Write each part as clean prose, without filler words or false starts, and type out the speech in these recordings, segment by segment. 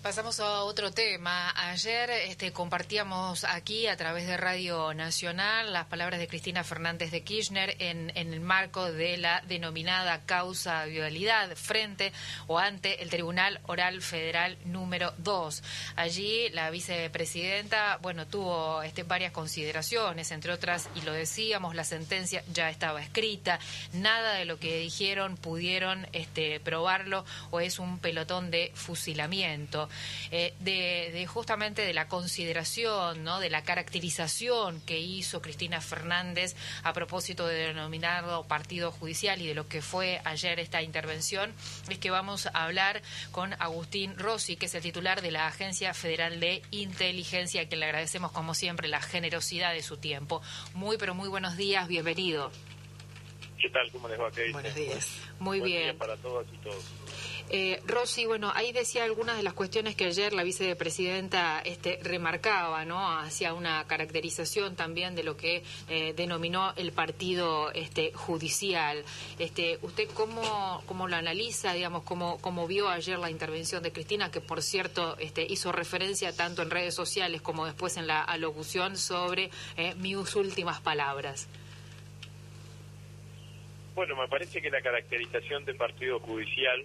Pasamos a otro tema. Ayer compartíamos aquí a través de Radio Nacional las palabras de Cristina Fernández de Kirchner en el marco de la denominada causa vialidad frente o ante el Tribunal Oral Federal número 2. Allí la vicepresidenta, tuvo varias consideraciones, entre otras, y lo decíamos, la sentencia ya estaba escrita, nada de lo que dijeron pudieron probarlo o es un pelotón de fusilamiento. Justamente de la consideración, ¿no?, de la caracterización que hizo Cristina Fernández a propósito de denominado partido judicial y de lo que fue ayer esta intervención, es que vamos a hablar con Agustín Rossi, que es el titular de la Agencia Federal de Inteligencia, a quien le agradecemos como siempre la generosidad de su tiempo. Muy buenos días, bienvenido. ¿Qué tal? ¿Cómo les va? Buenos días. Muy Buen bien. día para todas y todos. Rossi, ahí decía algunas de las cuestiones que ayer la vicepresidenta remarcaba, ¿no?, hacia una caracterización también de lo que denominó el partido judicial. ¿Usted cómo lo analiza, digamos, cómo vio ayer la intervención de Cristina, que por cierto hizo referencia tanto en redes sociales como después en la alocución sobre mis últimas palabras? Bueno, me parece que la caracterización de partido judicial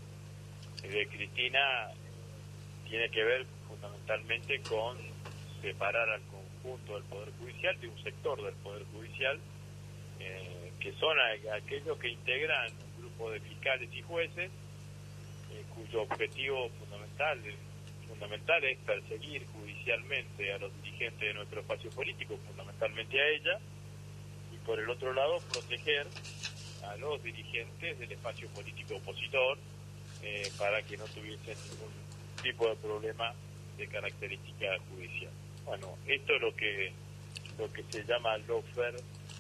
de Cristina tiene que ver fundamentalmente con separar al conjunto del Poder Judicial de un sector del Poder Judicial, que son aquellos que integran un grupo de fiscales y jueces, cuyo objetivo fundamental es perseguir judicialmente a los dirigentes de nuestro espacio político, fundamentalmente a ella, y por el otro lado proteger a los dirigentes del espacio político opositor, para que no tuviesen ningún tipo de problema de característica judicial. Bueno, esto es lo que se llama lawfare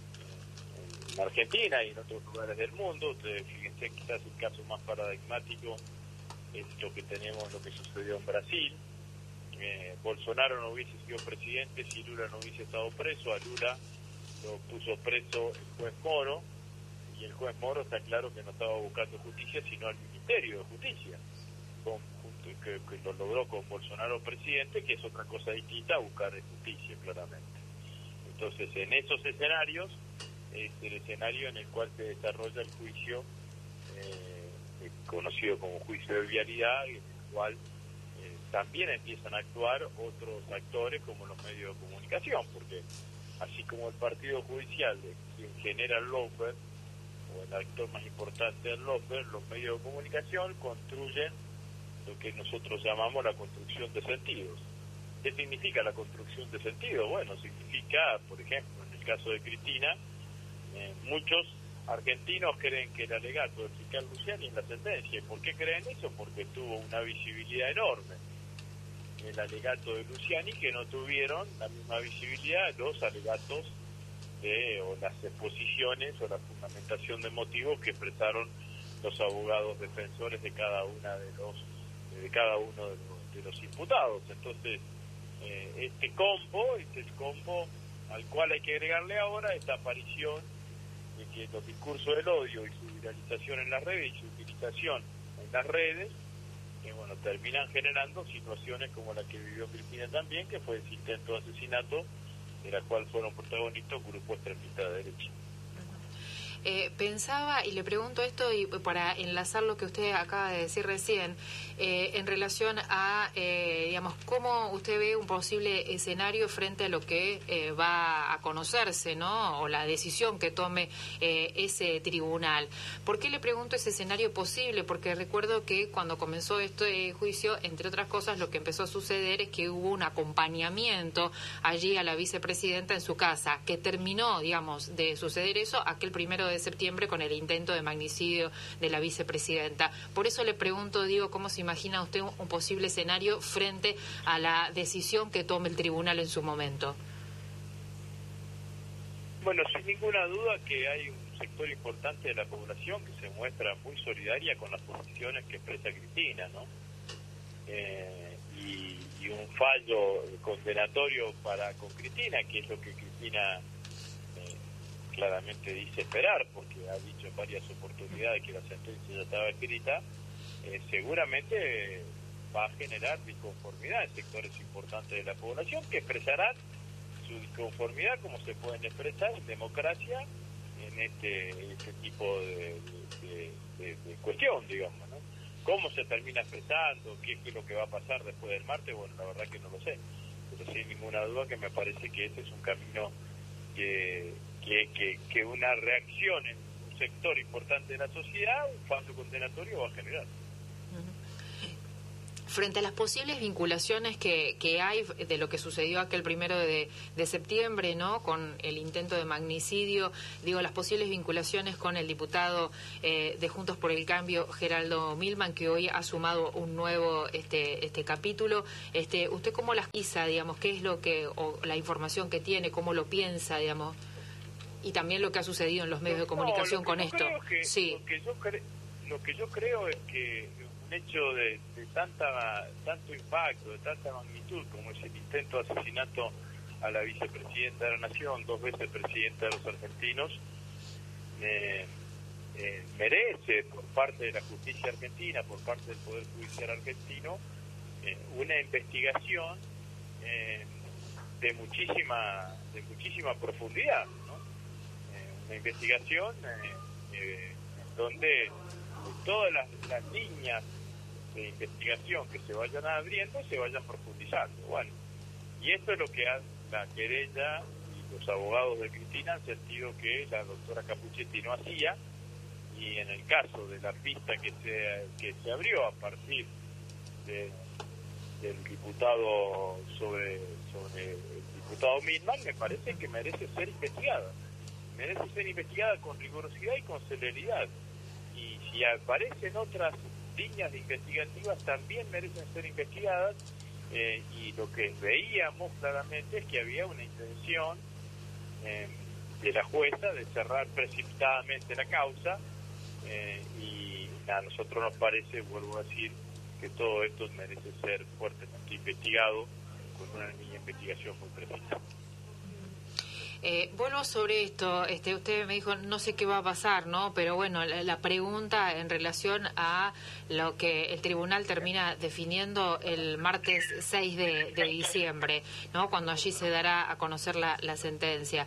en Argentina y en otros lugares del mundo. Ustedes fíjense, quizás el caso más paradigmático es lo que sucedió en Brasil. Buscolaro no hubiese sido presidente si Lula no hubiese estado preso. A Lula lo puso preso el juez Moro, y el juez Moro está claro que no estaba buscando justicia, sino al Ministerio de Justicia, que lo logró con Buscolaro presidente, que es otra cosa distinta a buscar justicia, claramente. Entonces, en esos escenarios, es el escenario en el cual se desarrolla el juicio, conocido como juicio de vialidad, en el cual también empiezan a actuar otros actores como los medios de comunicación, porque así como el partido judicial de quien genera el lawfare, o el actor más importante del lawfare, los medios de comunicación construyen lo que nosotros llamamos la construcción de sentidos. ¿Qué significa la construcción de sentidos? Bueno, significa, por ejemplo, en el caso de Cristina, muchos argentinos creen que el alegato del fiscal Luciani es la sentencia. ¿Y por qué creen eso? Porque tuvo una visibilidad enorme el alegato de Luciani, que no tuvieron la misma visibilidad los alegatos o las exposiciones o la fundamentación de motivos que expresaron los abogados defensores de cada uno de los imputados. Entonces, este es el combo al cual hay que agregarle ahora esta aparición de que los discursos del odio y su viralización en las redes y su utilización en las redes, terminan generando situaciones como la que vivió Cristina también, que fue el intento de asesinato, de la cual fueron protagonistas grupos extremistas de derecha. Pensaba, y le pregunto esto y para enlazar lo que usted acaba de decir recién, en relación a, cómo usted ve un posible escenario frente a lo que va a conocerse, ¿no?, o la decisión que tome ese tribunal. ¿Por qué le pregunto ese escenario posible? Porque recuerdo que cuando comenzó este juicio, entre otras cosas, lo que empezó a suceder es que hubo un acompañamiento allí a la vicepresidenta en su casa, que terminó, de suceder eso aquel 1 de septiembre con el intento de magnicidio de la vicepresidenta. Por eso le pregunto, ¿cómo se imagina usted un posible escenario frente a la decisión que tome el tribunal en su momento? Bueno, sin ninguna duda que hay un sector importante de la población que se muestra muy solidaria con las posiciones que expresa Cristina, ¿no? Y un fallo condenatorio con Cristina, que es lo que Cristina claramente dice esperar, porque ha dicho en varias oportunidades que la sentencia ya estaba escrita, seguramente va a generar disconformidad en sectores importantes de la población que expresarán su disconformidad como se pueden expresar en democracia en este tipo de cuestión, digamos, ¿no? ¿Cómo se termina expresando? ¿Qué es lo que va a pasar después del martes? Bueno, la verdad que no lo sé, pero sin ninguna duda que me parece que ese es un camino que una reacción en un sector importante de la sociedad, un falso condenatorio va a generar. Frente a las posibles vinculaciones que hay de lo que sucedió aquel 1 de septiembre, ¿no? Con el intento de magnicidio, digo, las posibles vinculaciones con el diputado de Juntos por el Cambio, Geraldo Milman, que hoy ha sumado un nuevo este capítulo. ¿Usted cómo las quizá, digamos, qué es lo que, o la información que tiene, cómo lo piensa, digamos, y también lo que ha sucedido en los medios de comunicación con esto? Sí. Lo que yo creo es que un hecho de tanto impacto, de tanta magnitud como es el intento de asesinato a la vicepresidenta de la Nación, 2 veces presidenta de los argentinos, merece por parte de la justicia argentina, por parte del Poder Judicial argentino, una investigación de muchísima profundidad, ¿no? Una investigación donde todas las líneas de investigación que se vayan abriendo se vayan profundizando. Bueno, y esto es lo que la querella y los abogados de Cristina han sentido que la doctora Capuchetti no hacía, y en el caso de la pista que se abrió a partir del diputado sobre el diputado Milman, me parece que merece ser investigada con rigurosidad y con celeridad. Y si aparecen otras líneas investigativas, también merecen ser investigadas, y lo que veíamos claramente es que había una intención de la jueza de cerrar precipitadamente la causa, y a nosotros nos parece, vuelvo a decir, que todo esto merece ser fuertemente investigado con una línea de investigación muy precisa. Vuelvo sobre esto, usted me dijo, no sé qué va a pasar, ¿no? Pero bueno, la pregunta en relación a lo que el tribunal termina definiendo el martes 6 de diciembre, ¿no? Cuando allí se dará a conocer la sentencia.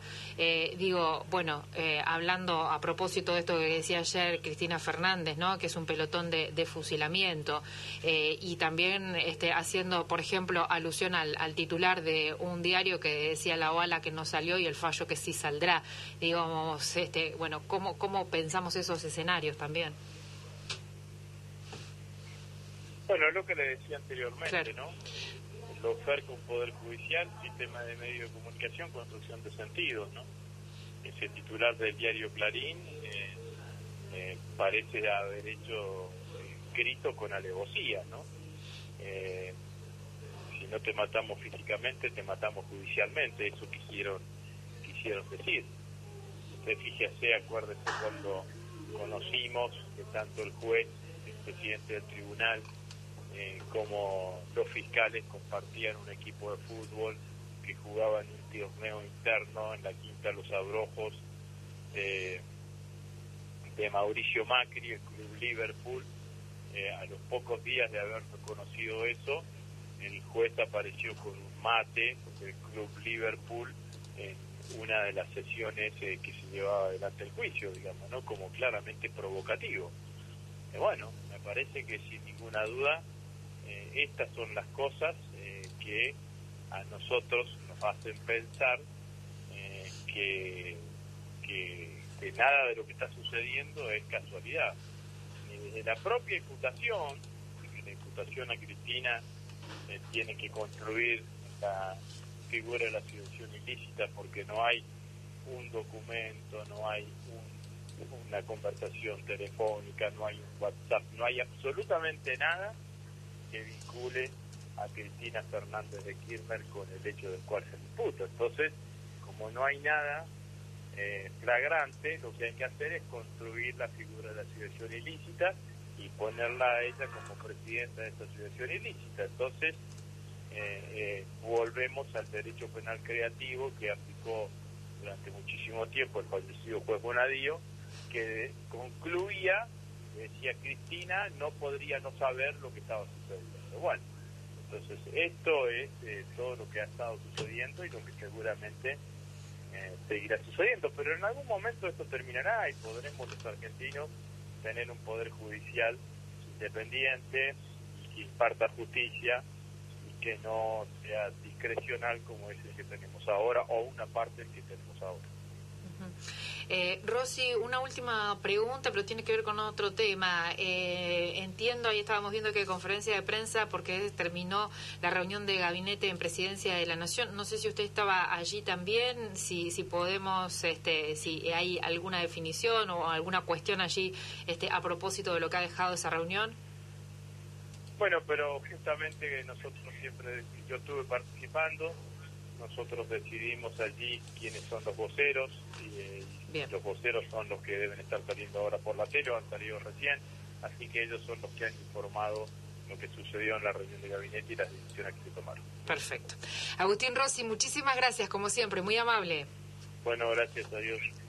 Hablando a propósito de esto que decía ayer Cristina Fernández, ¿no? Que es un pelotón de fusilamiento, y también haciendo, por ejemplo, alusión al titular de un diario que decía la bala que no salió y el fallo que sí saldrá, digamos, ¿cómo pensamos esos escenarios también? Bueno, es lo que le decía anteriormente, claro, ¿no? El oferta un poder judicial, sistema de medios de comunicación, construcción de sentidos, ¿no? Ese titular del diario Clarín parece haber hecho escrito con alevosía, ¿no? Si no te matamos físicamente, te matamos judicialmente, eso quisieron decir. Usted fíjese, acuérdese cuando conocimos que tanto el juez, el presidente del tribunal, como los fiscales compartían un equipo de fútbol que jugaba en un torneo interno en la Quinta Los Abrojos de Mauricio Macri, el Club Liverpool. A los pocos días de haber reconocido eso, el juez apareció con un mate del Club Liverpool en una de las sesiones que se llevaba adelante el juicio, digamos, ¿no? Como claramente provocativo. Bueno, me parece que sin ninguna duda estas son las cosas que a nosotros nos hacen pensar que nada de lo que está sucediendo es casualidad. Desde la propia imputación, porque la imputación a Cristina tiene que construir la figura de la asociación ilícita, porque no hay un documento, no hay una conversación telefónica, no hay un WhatsApp, no hay absolutamente nada que vincule a Cristina Fernández de Kirchner con el hecho del cual se imputa. Entonces, como no hay nada flagrante, lo que hay que hacer es construir la figura de la asociación ilícita y ponerla a ella como presidenta de esta asociación ilícita. Entonces, volvemos al derecho penal creativo que aplicó durante muchísimo tiempo el fallecido juez Bonadío, que concluía, decía Cristina, no podría no saber lo que estaba sucediendo. Global. Entonces, esto es todo lo que ha estado sucediendo y lo que seguramente seguirá sucediendo. Pero en algún momento esto terminará y podremos los argentinos tener un poder judicial independiente y que imparta justicia y que no sea discrecional como es el que tenemos ahora o una parte del que tenemos ahora. Rosy, una última pregunta, pero tiene que ver con otro tema. Entiendo, ahí estábamos viendo que conferencia de prensa porque terminó la reunión de gabinete en Presidencia de la Nación. No sé si usted estaba allí también, si podemos, si hay alguna definición o alguna cuestión allí a propósito de lo que ha dejado esa reunión. Bueno, pero justamente nosotros siempre, yo estuve participando. Nosotros decidimos allí quiénes son los voceros y los voceros son los que deben estar saliendo ahora por la tele, han salido recién, así que ellos son los que han informado lo que sucedió en la reunión de gabinete y las decisiones que se tomaron. Perfecto. Agustín Rossi, muchísimas gracias, como siempre, muy amable. Bueno, gracias, adiós.